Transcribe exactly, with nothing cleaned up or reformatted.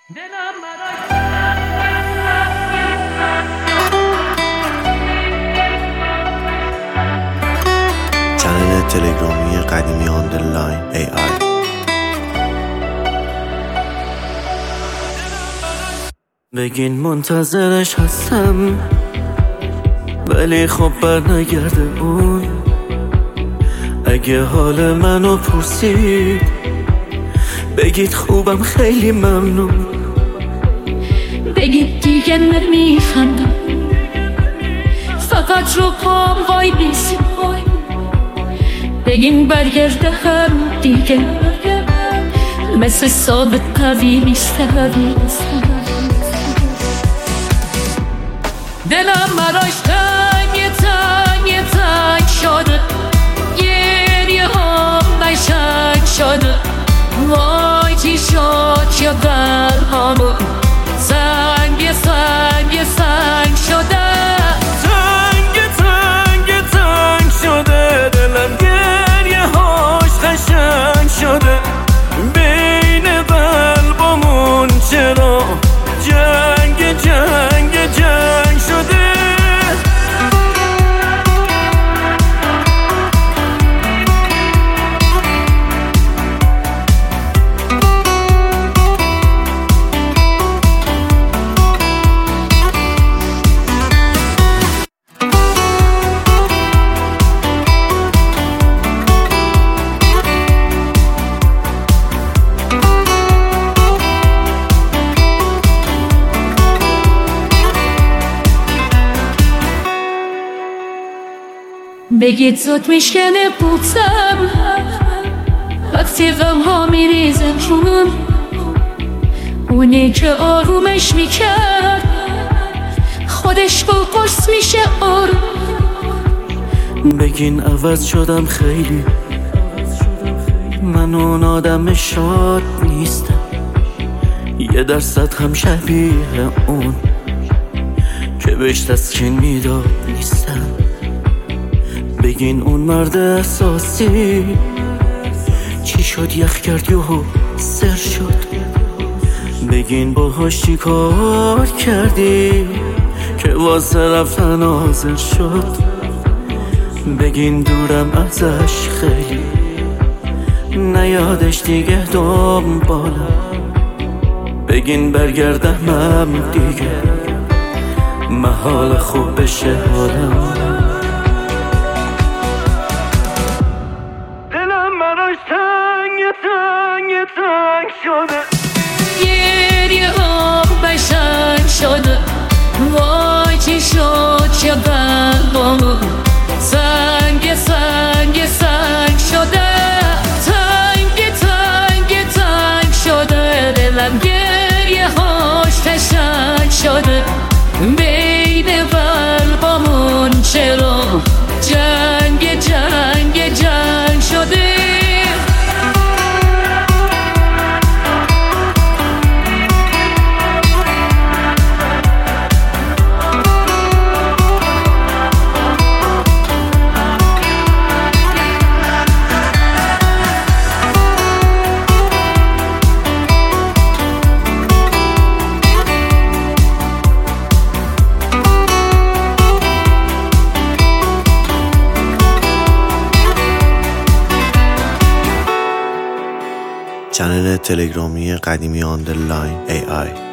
چنل تلگرامی قدیمی آندرلاین ای آی. بگین منتظرش هستم ولی خب بر نگرده اون. اگه حال منو پرسید بگید خوبم خیلی ممنون. بگید دیگه نمیخندم فقط رو پام وای بیسیم. بگین برگرده هم دیگه مثل ثابت قوی نیستم. دلم براش تنگ تنگ تنگ شده، گریه هم قشنگ شده. وای چی شد که قلبمو سنگ سنگ سنگ شده. تنگ تنگ تنگ شده دلم، گریه هاش قشنگ شده. بین قلبمون چرا جنگ جنگ جنگ شده. بگید زود میشکنه بوتم وقتی غم ها میریزه روم. اونی که آرومش میکرد خودش با قرص میشه آروم. بگین عوض شدم خیلی، من اون آدم شاد نیستم. یه درصد هم شبیه اون که بهش تسکین میداد نیستم. بگین اون مرد احساسی چی شد یخ کرد یهو سر شد. بگین باهاش چی کار کردی که واسه رفتن حاضر شد. بگین دورم ازش خیلی، نیادش دیگه دنبالم. بگین برگردم دیگه محال خوب بشه حالم. تنگ تنگ تنگ شده، گریه هم قشنگ شده. وای چی شد که قلبمو سنگ سنگ سنگ شده. تنگ تنگ تنگ شده دلم، گریه هاش قشنگ شده. بین قلبمون چرا جنگ جنگ جنگ شده. چنل تلگرامی قدیمی آندرلاین ای آی.